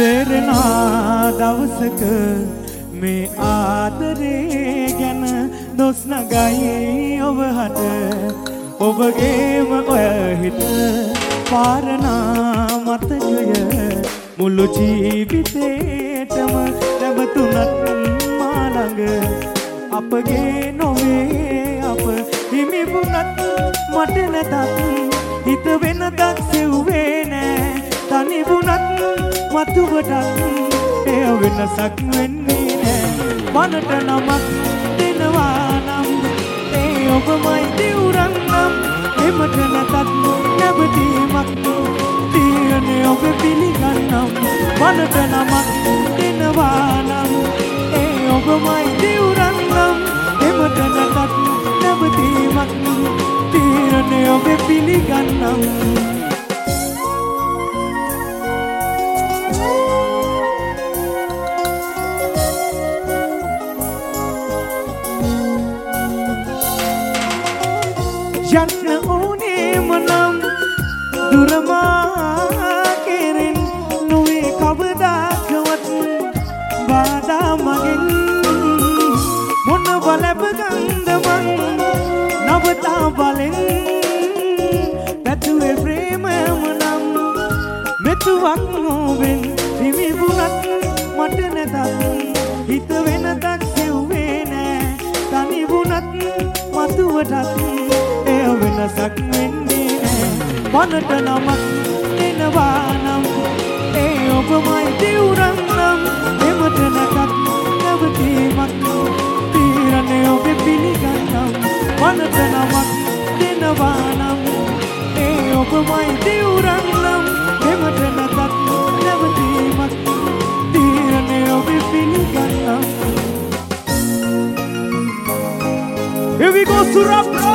තේරෙනා දවසක මේ ආදරේ ගැන දොස් නගයි ඔබහට ඔබගේම ඔය හිත පාරනා මතකය මුළු ජීවිතේටම නැවතුනත් මා ළඟ අපගේ නොවේ අප හිමි වුණත් මට නැතත් හිත වෙනදක් සෙව්වේ නෑ තනි වුණත් මතුවටත් එය වෙනසක් වෙන්නේ නෑ මනට නමක් දෙනවා නම් ඒ ඔබමයි දිවුරන් නම් එමට නැතත් නැවතීමක් තියෙන්නේ ඔබ පිළිගන්නම් මනට නමක් දෙනවා නම් ඒ ඔබමයි දිවුරන් නම් එමට නැතත් නැවතීමක් තියෙන්නේ ඔබ පිළිගන්නම් යන්න ඕනේම නම් දුරමා කෙරෙන් නොවේ කවදාකවත් බාධා මගෙන් මොන බලප ගන්ද මං නවතා බලෙන් පැතුවේ ප්‍රේමම නම් මෙතුවක් නොවෙන් හිමි වුණත් මට නැතත් හිත වෙනදක් සෙව්වේ නෑ තනි වුණත් මතුවටත් වෙනසක් වෙන්නේ නෑ මනට නමක් දෙනවා නම් ඒ ඔබමයි දිවුරන් නම් එමට නැතත් නැවතීමක් තීරණය ඔබ පිළිගන්නම් මනට නමක් දෙනවා නම් ඒ ඔබමයි දිවුරන් නම් එමට නැතත් නැවතීමක් තීරණය ඔබ පිළිගන්නම් Here we go Surabaya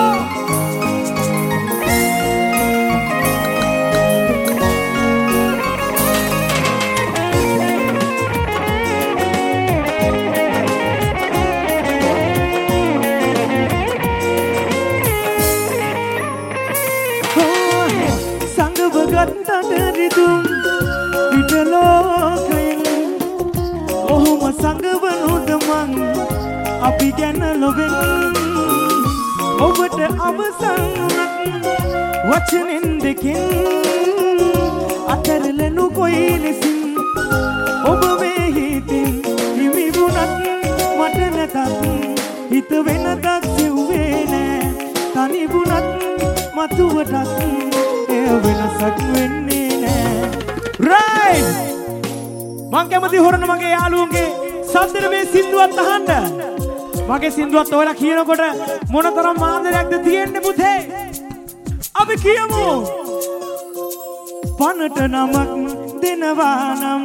රිදුම් පිටලෝකයෙන් ඔහුම සංගවනුද මං අපි ගැන ලොවෙන් ඔබට අවසන් වුණත් වචනෙන් දෙකෙන් අතරලනු කොයි ලෙසින් ඔබ මේ හිතින් හිමි වුණත් මට නැතත් හිත වෙනදක් සෙව්වේ නෑ තනි වුණත් මතුවටත් වෙනසක් වෙන්නේ නෑ රයිට් මං කැමති හොරන මගේ යාළුවන්ගේ සද්දෙට මේ සින්දුවත් අහන්න මගේ සින්දුවත් ඔයාලා කියනකොට මොනතරම් ආදරයක්ද තියෙන්නේ පුතේ අපි කියමු පනට නමක් දෙනවා නම්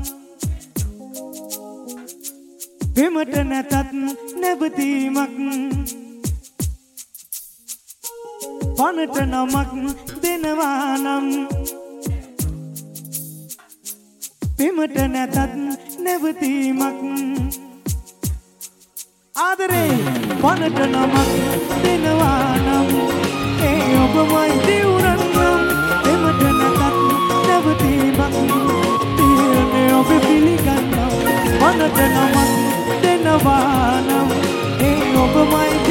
වෙමට නැතත් නැවතීමක් පනට නමක් දෙනවා නම් පෙමට නැතත් නැවතීමක් ආදරේ පනට නමක් දෙනවා නම් ඒ ඔබමයි දිවුරන් නම් පෙමට නැතත් නැවතීමක් තියෙන්නේ ඔබ පිළිගන්නම් පනට නමක් දෙනවා නම් ඒ ඔබමයි